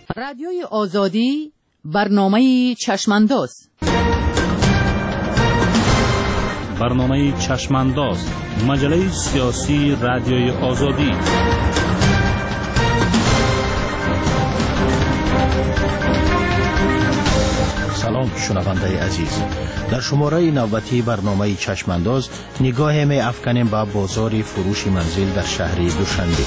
رادیوی آزادی برنامه چشمانداز. برنامه چشمانداز، مجله سیاسی رادیوی آزادی. سلام شنونده عزیز، در شماره نوبتی برنامه چشمانداز نگاه می افکنیم به بازار فروش منزل در شهر دوشنبه.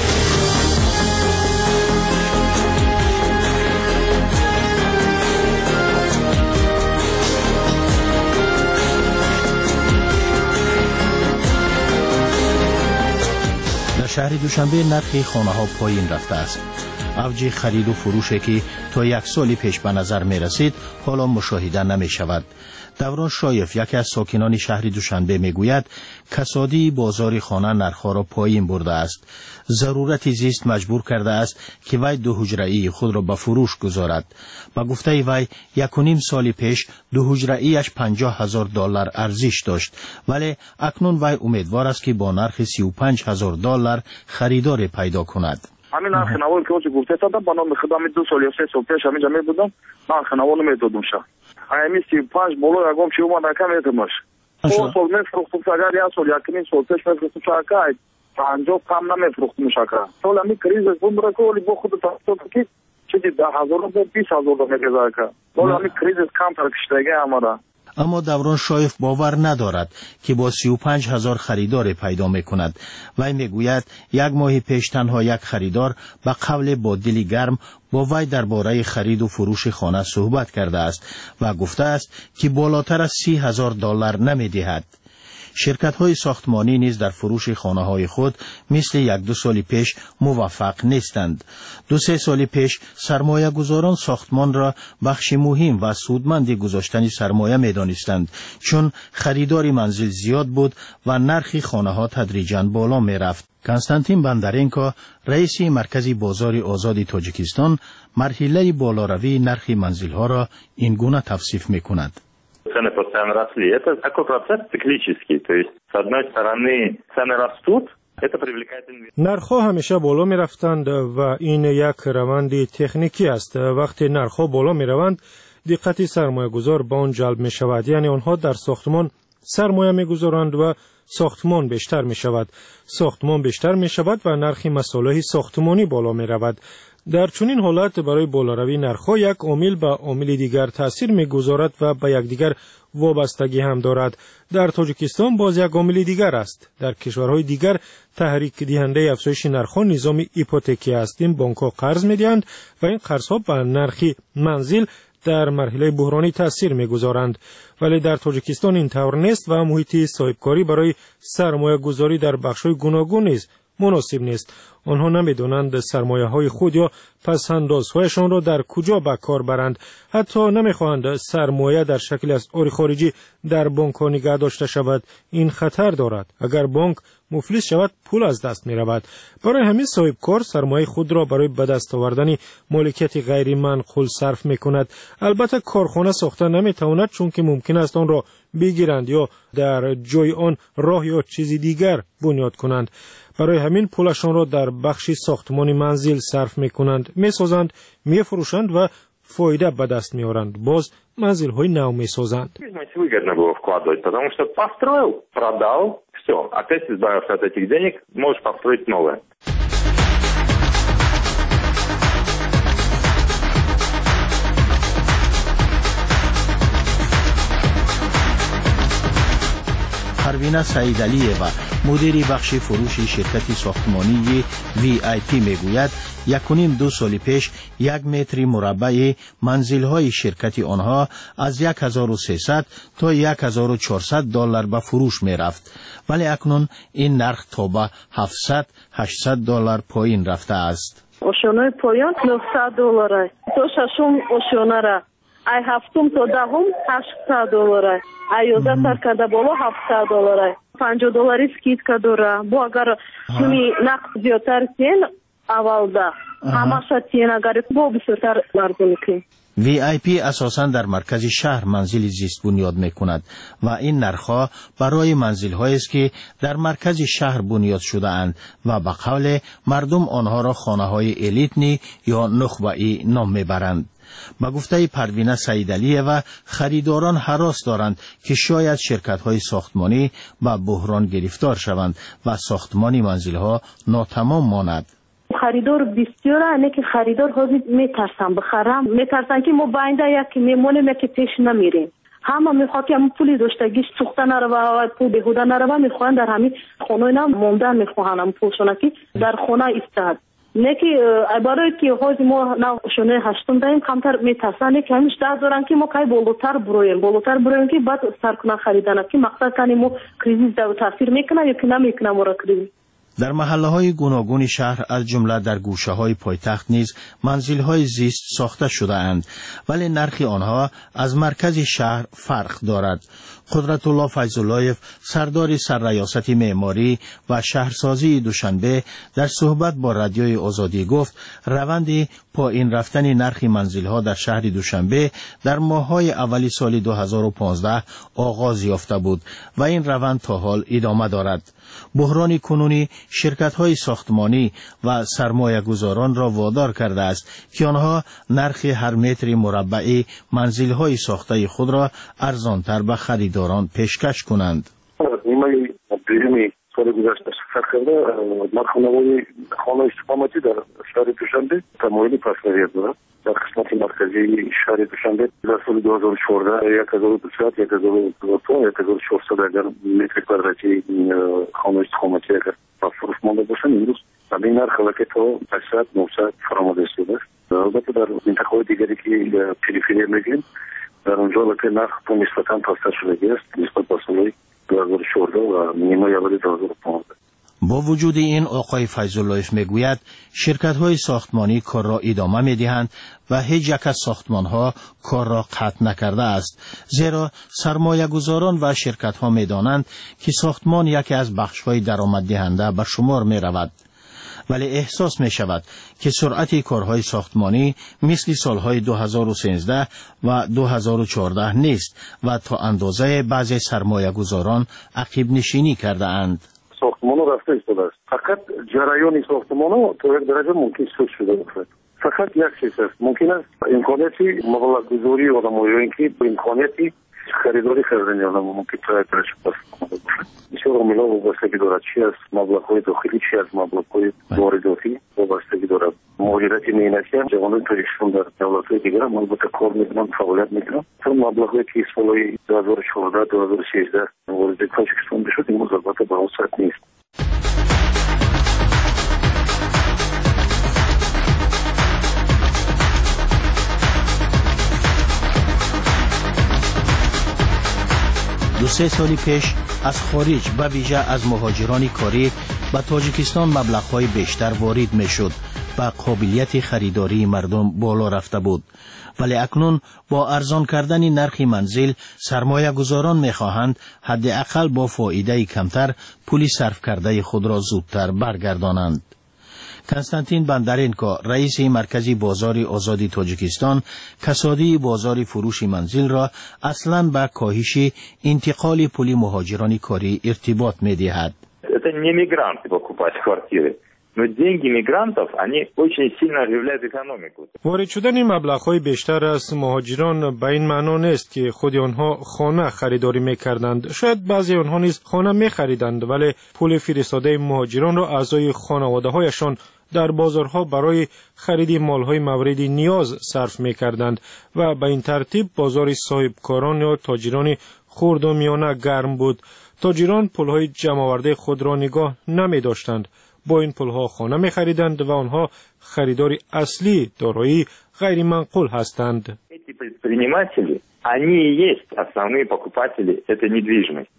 در شهر دوشنبه نرخ خانه ها پایین رفته است. اوج خرید و فروشی که تا یک سال پیش به نظر می رسید حالا مشاهده نمی شود. دوران شایف، یکی از ساکنان شهر دوشنبه می گوید کسادی بازار خانه نرخ‌ها را پایین برده است. ضرورت زیست مجبور کرده است که وی دو حجره‌ای خود را به فروش گذارد. با گفته وی 1.5 سال پیش دو حجره‌ایش $50,000 ارزش داشت، ولی اکنون وی امیدوار است که با نرخ $35,000 خریدار پیدا کند. همین نرخ نوال که گفته تا با نام خدمت 2 سال یا 3 سال پیش همینجا می بودم، نرخ نوال میدادم شه. همین 35 بالا یکم چی اومد کم ایتمش. او سال میفروختم اگر یا سال 1.5 سال پیش میفروختم شاکای 50 کم نمیفروختم شاکا. سال می کریز بود کولی با خود تا کی چیزی 10,000 تا 20,000 میگذاره که. بالا می کریز کم فرقشتگی امارا. اما دوران شایف باور ندارد که با 35,000 خریدار پیدا می کند. وی می گوید یک ماه پیش تنها یک خریدار به قول با دلی گرم با وی درباره خرید و فروش خانه صحبت کرده است و گفته است که بالاتر از $30,000 نمی دهد. شرکت‌های ساختمانی نیز در فروش خانه‌های خود مثل 1-2 سال پیش موفق نیستند. 2-3 سال پیش سرمایه گذاران ساختمان را بخش مهم و سودمند گذاشتن سرمایه می‌دانستند، چون خریدار منزل زیاد بود و نرخ خانه‌ها تدریجاً بالا می‌رفت. کنستانتین بندرینکا، رئیس مرکز بازار آزاد تاجیکستان، مرحله بالاروی نرخ منزل‌ها را این گونه توصیف می‌کند. Цены постоянно росли. Это такой процесс циклический. То есть, с одной стороны, цены растут, это привлекает инвесторов. نرخ‌ها همیشه بالا می‌رفتند و این یک روند تکنیکی است. وقتی نرخ‌ها بالا می‌روند، دقت سرمایه‌گذار به آن جلب می‌شود. یعنی آنها در ساختمان سرمایه می‌گذارند و ساختمان بیشتر می‌شود. ساختمان بیشتر می‌شود و نرخ مصالح ساختمانی بالا می‌رود. در چنین حالت برای بالاروی نرخ‌ها یک عامل به عامل دیگر تأثیر می‌گذارد و به یکدیگر وابستگی هم دارد. در تاجیکستان باز یک عامل دیگر است. در کشورهای دیگر تحریک دهنده افزایش نرخ‌ها نظام هیپوتکی است. این بانک‌ها قرض می‌دهند و این قرض‌ها به نرخ منزل در مرحله بحرانی تأثیر می‌گذارند. ولی در تاجیکستان این طور نیست و محیط صاحبکاری برای سرمایه‌گذاری در بخش‌های گوناگون نیز مناسب نیست. آنها نمی‌دانند سرمایه‌های خود یا پس‌اندازهایشان را در کجا به کار برند. حتی نمی‌خواهند سرمایه در شکل اسعار خارجی در بانک‌ها نگه داشته شود. این خطر دارد. اگر بانک مفلس شود پول از دست می‌رود. برای همین صاحبکار سرمایه خود را برای به دست آوردن مالکیت غیر منقول صرف می‌کند. البته کارخانه ساخته نمی‌تواند، چون که ممکن است آن را بگیرند یا در جای آن راه یا چیزی دیگر بنیاد کنند. برای همین پولشان را در بخش ساختمانی منزل صرف می‌کنند، می‌سازند، می‌فروشند و فایده به دست می‌آورند. باز منزل‌های نو می‌سازند. Выгодно было вкладывать, потому что построил, продал, все. Опять избавился от этих денег, можешь построить новое. پروینه سعیدعلی‌یوه، مدیر بخش فروش شرکت ساختمانی VIP میگوید 1.5-2 سال پیش 1 متر مربع منزل‌های شرکت آنها از 1,300 تا 1,400 $. به فروش می‌رفت، ولی اکنون این نرخ تا به 700-800 $. پایین رفته است. ошёнаи поён $900 то шашум ошёнара ай ҳафтум то даҳум $800 ай 11 сар карда боло $700 $50 скидка дора бо агар суми нақд зиёдтар сен аввалда ҳамаша сен агар бо бисёртар арзон кунӣ. VIP اساساً در مرکز شهر منزل زیست بنیاد می‌کند و این نرخ‌ها برای منزل‌هایی است که در مرکز شهر بنیاد شده اند و به قول مردم آنها را خانه‌های الیتنی یا نخبه‌ای نام می‌برند. با گفته پروینه سیدعلیه و خریداران هراس دارند که شاید شرکت‌های ساختمانی با بحران گرفتار شوند و ساختمان منزل‌ها ناتمام ماند. خریدار بسیار نه که خریدار حاضر میترسن بخرم، میترسن که ما باینده یک میمونیم که پیش نمیریم. همه میخواد که پولی داشتگیش سوخته نروه و پول بهوده نروه، میخوان در همین خونه اینا موندن، میخوان پولشونه که در خونه ایستاد. نه که برای که حاضر ما شونه هشتم داریم کمتر میترسن که همیش ده دارن که ما که بالاتر برویم که بعد سرکنه خریدن که مقصد کنیم ما کریزیس در تاثیر میکنه یا که نمیکنه ما را کریزیس. در محله‌های گوناگون شهر از جمله در گوشه‌های پایتخت نیز منزل‌های زیست ساخته شده اند، ولی نرخ آنها از مرکز شهر فرق دارد. قدرت الله فیض‌اللهیف سردار سرریاست معماری و شهرسازی دوشنبه در صحبت با رادیوی آزادی گفت روند پایین رفتن نرخ منزل‌ها در شهر دوشنبه در ماه‌های اولی سال 2015 آغاز یافته بود و این روند تا حال ادامه دارد. بحران کنونی شرکت‌های ساختمانی و سرمایه‌گذاران را وادار کرده است که آنها نرخ هر متر مربعی منزل‌های ساخته خود را ارزان‌تر به خریداران پیشکش کنند. سال گذشته سفر کرده مرخانه‌های خانه استقامتی در شهر دوشنبه تمایل پس‌نظر دارد. در قسمت مرکزی شهر دوشنبه در سال 2014 1200 1400 اگر متر کوادراتی خانه استقامتی اگر فروش مانده باشن امروز این نرخ که تا 800 900 فراموده شده است. البته در منطقه‌های دیگری که پریفری میگیم در اونجا البته نرخ نسبتاً پاسدار شده است نسبت به سال 2014 و نیمه اول 2015. با وجود این آقای فیض‌اللهیف میگوید شرکت‌های ساختمانی کار را ادامه می‌دهند و هیچ یک از ساختمان‌ها کار را قطع نکرده است، زیرا سرمایه‌گذاران و شرکت‌ها می‌دانند که ساختمان یکی از بخش‌های درآمددهنده به شمار می‌رود. ولی احساس می شود که سرعت کارهای ساختمانی مثل سالهای 2013 و 2014 نیست و تا اندازه بعضی سرمایه گذاران عقب نشینی کرده اند. ساختمان رفته ایستاده است. فقط جریان ساختمان تا یک درجه ممکن سود شده باشد. فقط یک چیز است. ممکن است امکاناتی مبلغ گذاری آدم‌ها اینکه با امکاناتی خریداری کردن آدم ممکن تا یک درجه پس کنده باشد. بسیار عاملا وابستگی دارد، چی از مبلغ‌های داخلی چی از مبلغ‌های وارداتی وابستگی دارد. مهاجرت مهنتی هم جوانان توریستان در دولت‌های دیگر هم البته کار می‌کنن، فعالیت می‌کنن. چون مبلغ‌هایی که سال‌های 2014 2013 وارد تاجیکستان بشد این البته به اون سطح نیست. دو سه سالی پیش از خارج به ویژه از مهاجران کاری به تاجیکستان مبلغ‌های بیشتر وارد می‌شد و قابلیت خریداری مردم بالا رفته بود. ولی اکنون با ارزان کردن نرخ منزل سرمایه گذاران می‌خواهند حداقل با فایده کمتر پولی صرف کرده خود را زودتر برگردانند. کنستانتین بندرینکو رئیس مرکزی بازار آزادی تاجیکستان کسادی بازار فروش منزل را اصلاً به کاهش انتقال پول مهاجران کاری ارتباط می‌دهد. Это не мигранты покупать квартиры. Но деньги мигрантов, они очень сильно оживляют экономику. وارد شدن مبلغ‌های بیشتر از مهاجران به این معنا نیست که خود آنها خانه خریداری می‌کردند. شاید بعضی آنها نیز خانه می‌خریدند ولی پول فرستاده مهاجران را اعضای خانواده‌هایشان در بازارها برای خرید مال‌های مورد نیاز صرف می‌کردند و به این ترتیب بازار صاحبکاران یا تاجران خرد و میانه گرم بود. تاجران پول‌های جمع‌آورده خود را نگاه نمی‌داشتند. با این پول‌ها خانه می‌خریدند و آنها خریدار اصلی دارایی غیر منقول هستند. Эти предприниматели, они и есть основные покупатели этой недвижимости.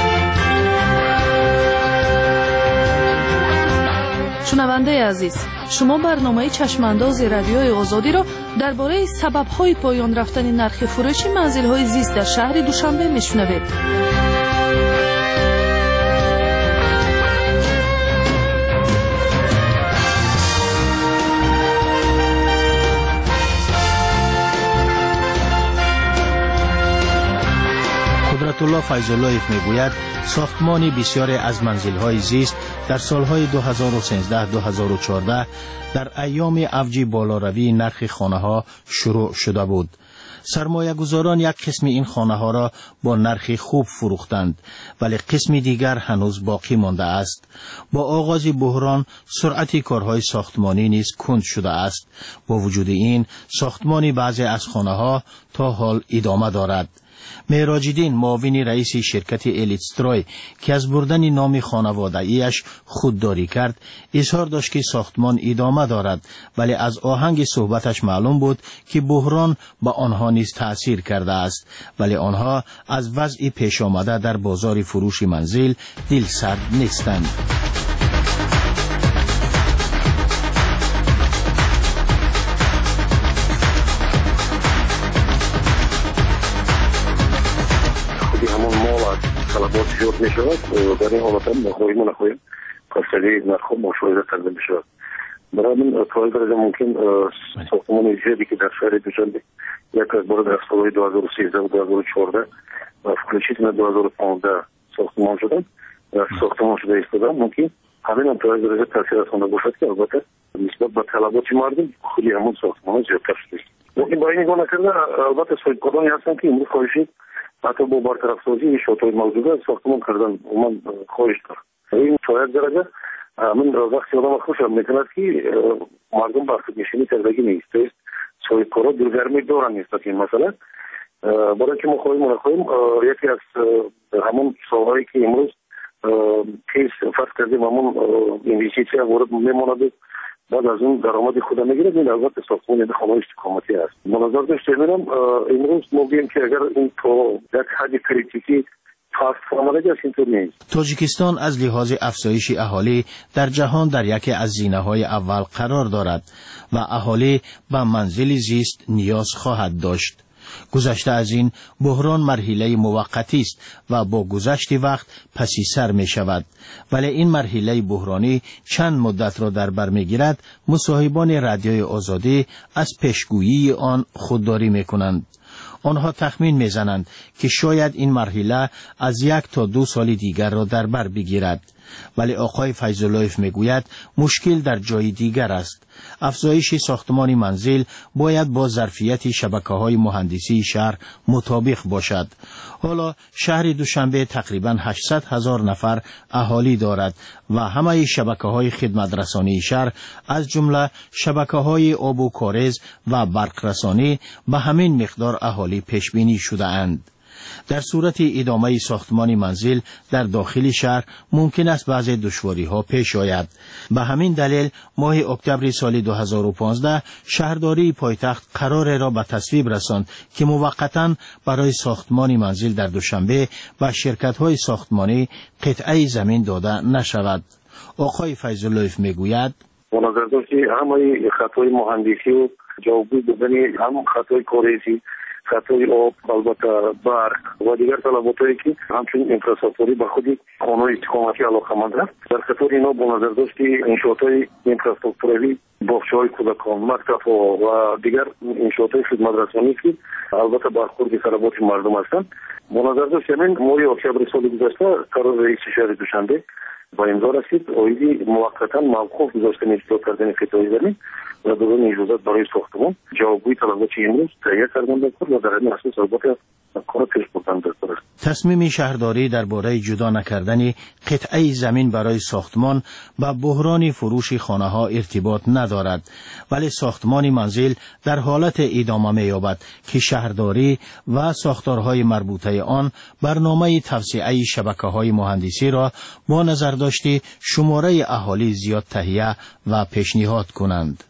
شنونده عزیز، شما برنامه چشمانداز رادیوی آزادی را درباره سبب‌های پایان رفتن نرخ فروش منزل‌های زیست در شهر دوشنبه میشنوید. قدرت‌الله فیض‌اللهیف میگوید ساختمان بسیاری از منزل‌های زیست در سالهای 2013-2014 در ایام اوج بالاروی نرخ خانه‌ها شروع شده بود. سرمایه‌گذاران یک قسم این خانه‌ها را با نرخ خوب فروختند، ولی قسم دیگر هنوز باقی مانده است. با آغاز بحران سرعت کارهای ساختمانی نیز کند شده است. با وجود این ساختمان بعضی از خانه‌ها تا حال ادامه دارد. معراج‌الدین معاون رئیس شرکت الیتستروی که از بردن نام خانوادگیش خودداری کرد اظهار داشت که ساختمان ادامه دارد، ولی از آهنگ صحبتش معلوم بود که بحران با آنها نیز تأثیر کرده است، ولی آنها از وضع پیش آمده در بازار فروش منزل دلسرد نیستند. طلبات زیاد می شود. در این حالت هم نخواهیم خواستگی نرخ مشاهده کرده می شود. برای من تا این درجه ممکن ساختمان زیادی که در شهر دوشنبه یک از بار در سالهای 2013 و 2014 و فکرشیت 2015 ساختمان شدن ساختمان شده ایستادن ممکن همین هم تا این درجه تاثیر رسانده باشد که البته نسبت به طلبات مردم خودی همون ساختمان زیادتر شده. ممکن با این نگاه نکرده البته صاحبکارانی هستن که امروز خواهشید حتی با برطرف سازی شاطهای موجوده ساختمان کردن من خواهش دارم. این تا یک درجه من وقتی آدم خوشم میکند که مردم به خودنشینی کردگی نیست. تویست صاحبکارا دلگرمی دارن نسبت این مسئله. برای که ما خواهیم یکی از همون سالهایی که امروز کیس فرض کردیم همون اینویستیسی وارد میماند بعد از اون درآمد خود میگیره. این البته ساختمان خانه استقامتی است. به نظر داشت میرم امروز ما بگیم که اگر این تو یک حد کریتیکی تاجیکستان از لحاظ افزایش اهالی در جهان در یکی از زینه‌های اول قرار دارد و اهالی به منزل زیست نیاز خواهد داشت. گذشته از این بحران مرحله موقتی است و با گذشت وقت پسی سر می شود، ولی این مرحله بحرانی چند مدت را در بر می گیرد. مصاحبان رادیوی آزادی از پیشگویی آن خودداری می کنند. آنها تخمین میزنند که شاید این مرحله از 1 تا 2 سال دیگر را در بر بگیرد، ولی آقای فیض‌اللهیف میگوید مشکل در جای دیگر است. افزایش ساختمان منزل باید با ظرفیت شبکه‌های مهندسی شهر مطابق باشد. حالا شهر دوشنبه تقریباً 800,000 نفر اهالی دارد و همه شبکه‌های خدمت رسانی شهر از جمله شبکه‌های آب و کاریز و برق رسانی به همین مقدار اهالی پیش بینی شده اند. در صورت ادامه ساختمان منزل در داخل شهر ممکن است بعضی دشواری‌ها پیش آید. به همین دلیل ماه اکتبر سال 2015 شهرداری پایتخت قرار را به تصویب رساند که موقتاً برای ساختمان منزل در دوشنبه به شرکت‌های ساختمانی قطعه زمین داده نشود. آقای فیض‌اللهیف میگوید به نظر داشت همه خطای مهندسی و جوابی بدنی هم خطای کاریزی خطای آب البته برق و دیگر طلباتایی که همچنین اینفراستراکچوری به خودی خانه استقامتی علاقه‌مند است. در خطر اینا با نظر داشت انشاءات‌های اینفراستراکچوری باغچه‌های کودکان مکتب‌ها و دیگر انشاءات‌های خدمت رسانی که البته برخورد طلبات مردم هستند. با نظر داشت همین ماه اکتبر سال گذشته قرار رئیس شهر دوشنبه با امضا رسید آیدی موقتا موقوف گذاشتن اجرا کردن قطعه زمین و دادن اجازت برای ساختمان جوابگوی طلبات امروز تهیه کردن و در این اساس البته کار پیش بردن است. تصمیم شهرداری درباره جدا نکردن قطعه زمین برای ساختمان با بحران فروش خانه‌ها ارتباط ندارد، ولی ساختمان منزل در حالت ادامه می‌یابد که شهرداری و ساختارهای مربوطه آن برنامه توسعه شبکه‌های مهندسی را با نظر داشته شماره اهالی زیاد تهیه و پیشنهاد کنند.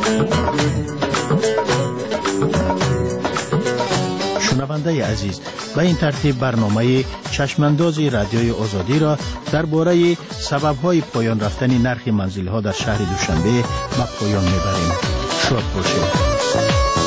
شنونده عزیز، به این ترتیب برنامه چشمانداز رادیوی آزادی را درباره سبب‌های پایان رفتن نرخ منزل‌ها در شهر دوشنبه به پایان می‌بریم. شاد باشید.